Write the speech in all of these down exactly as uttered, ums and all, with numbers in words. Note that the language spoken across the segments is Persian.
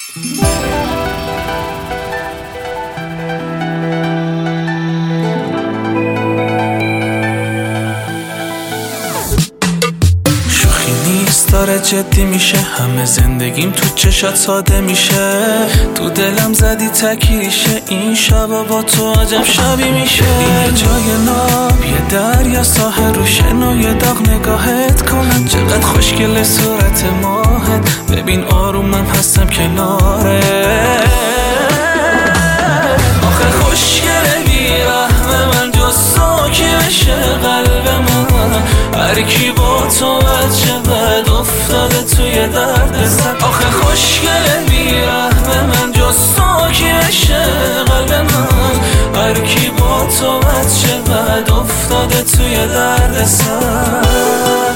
داره جدی میشه، همه زندگیم تو چشات ساده میشه. تو دلم زدی تکیریشه، این شبا با تو عجب شبی میشه. یه جای ناب، یه دریا، ساحل رو شن و یه داغ نگاهت کنم. چقدر خوشگل صورت ماهت، ببین آرومم هستم کناره. آخه خوشگله بیرحم من جز ساکی بشه قلب من. هر کی با تو بد شود افتاده توی درد سر. آخه خوشگله بیرحم من جز ساکی بشه قلب من. هر کی با تو بد شود افتاده توی درد سر.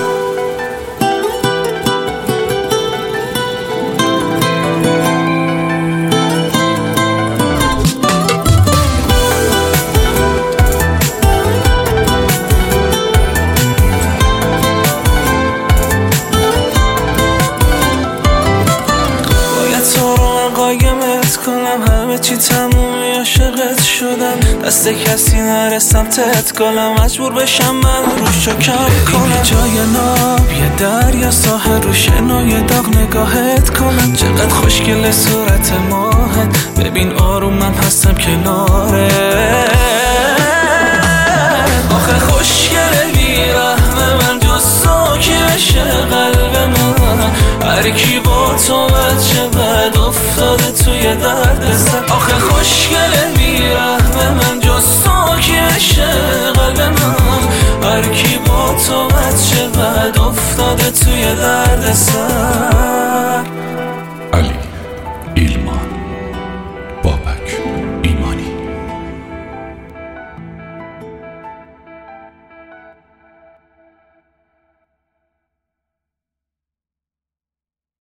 قایمت کنم همه چی تمومی، عاشقت شدم دست کسی نرسم تت گلم، مجبور بشم من روش رو کم کنم. یه جای ناب، یه دریا، ساحل رو شن و یه داغ نگاهت کنم. چقدر خوشگل صورت ماهت، ببین آرومم هستم کناره. آخه خوشگله بیرحم من جز ساکی بشه قلب من. هر کی با تو بد شود افتاده توی درد سر. آخه خوشگله بیرحم من جز ساکی بشه قلب من. هر کی با تو بد شود افتاده توی درد سر.